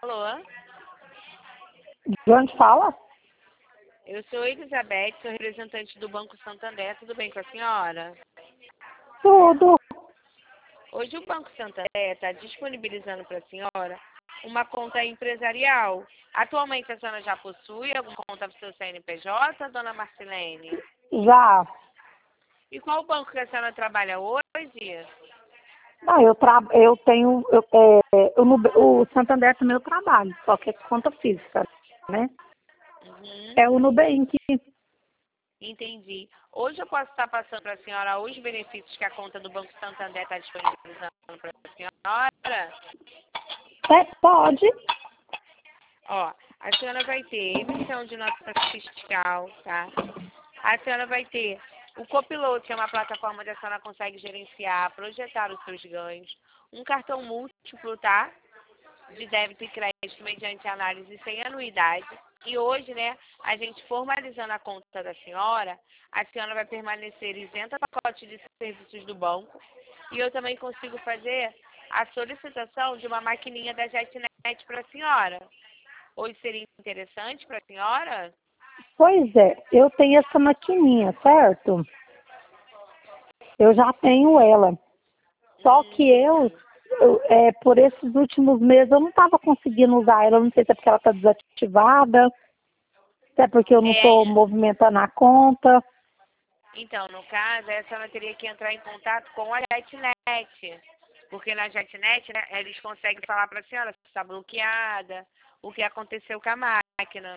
Alô? De onde fala? Eu sou Elizabeth, sou representante do Banco Santander. Tudo bem com a senhora? Tudo. Hoje o Banco Santander está disponibilizando para a senhora uma conta empresarial. Atualmente a senhora já possui alguma conta para o seu CNPJ, dona Marcelene? Já. E qual banco que a senhora trabalha hoje? Não, eu tenho. O Santander também eu trabalho, só que é conta física, né? Uhum, É o Nubank. entendi. Hoje eu posso estar passando para a senhora os benefícios que a conta do Banco Santander está disponibilizando para a senhora? É, pode. Ó, a senhora vai ter emissão de nota fiscal, tá? A senhora vai ter o Copiloto, que é uma plataforma onde a senhora consegue gerenciar, projetar os seus ganhos. Um cartão múltiplo, tá? De débito e crédito mediante análise sem anuidade. E hoje, né, a gente formalizando a conta da senhora, a senhora vai permanecer isenta do pacote de serviços do banco. E eu também consigo fazer a solicitação de uma maquininha da JetNet para a senhora. Hoje seria interessante para a senhora? Pois é, eu tenho essa maquininha, certo? Eu já tenho ela. Só que por esses últimos meses, eu não estava conseguindo usar ela. Não sei se é porque ela está desativada, se é porque eu não estou movimentando a conta. Então, no caso, a senhora teria que entrar em contato com a JetNet. Porque na JetNet, né, eles conseguem falar para a senhora se está bloqueada, o que aconteceu com a máquina.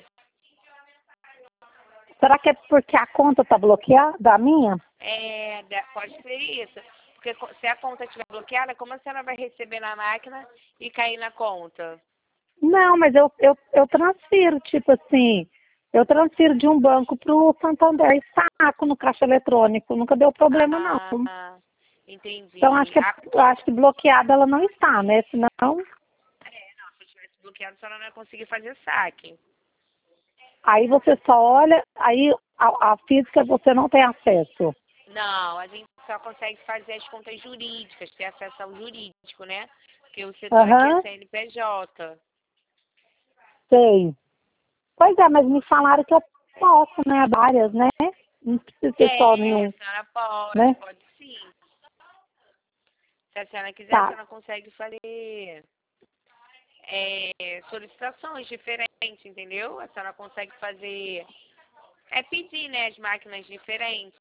Será que é porque a conta está bloqueada, a minha? Pode ser isso. Porque se a conta estiver bloqueada, como a senhora vai receber na máquina e cair na conta? Não, mas eu transfiro, tipo assim, eu transfiro de um banco para o Santander e saco no caixa eletrônico, nunca deu problema não. Ah, entendi. Então acho que bloqueada ela não está, né? Senão, Se eu tivesse bloqueado, a senhora não ia conseguir fazer saque. aí você só olha, aí a física você não tem acesso. Não, a gente só consegue fazer as contas jurídicas, ter acesso ao jurídico, né? Porque o setor aqui é Aham, CNPJ. sei. Pois é, mas me falaram que eu posso, né? Várias, né? Não precisa ser só A nenhum, senhora pode, né? pode sim. Se a senhora quiser, a Tá. senhora consegue fazer solicitações diferentes, entendeu? A senhora consegue fazer. Pedir, né, as máquinas diferentes.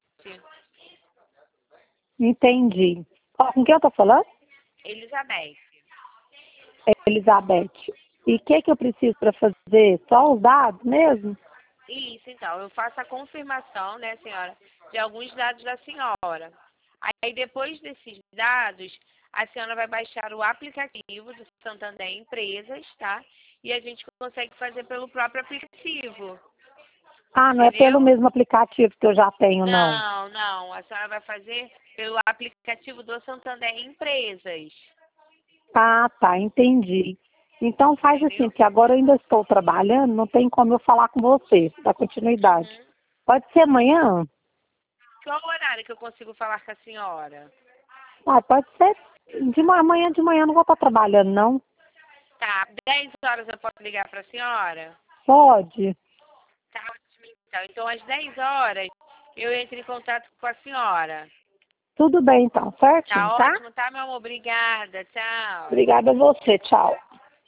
Entendi. Ó, com quem eu tô falando? Elizabeth. Elizabeth. E o que eu preciso para fazer? Só os dados mesmo? Isso, então, eu faço a confirmação, né, senhora, de alguns dados da senhora. Aí, depois desses dados, a senhora vai baixar o aplicativo do Santander Empresas, tá? E a gente consegue fazer pelo próprio aplicativo, Ah, não é pelo entendeu? mesmo aplicativo que eu já tenho, não. Não, não, a senhora vai fazer pelo aplicativo do Santander Empresas, Ah, tá, entendi. Então faz assim, entendeu? porque agora eu ainda estou trabalhando, não tem como eu falar com você, dar continuidade. Uhum. Pode ser amanhã? Qual o horário que eu consigo falar com a senhora? Ah, pode ser amanhã de manhã, eu não vou estar trabalhando, não. Tá, 10 horas eu posso ligar para a senhora? Pode? Tá ótimo, então. Então, às 10 horas, eu entro em contato com a senhora. Tudo bem então, certinho, Tá tá? ótimo, tá, meu amor? Obrigada. Tchau. Obrigada a você, tchau.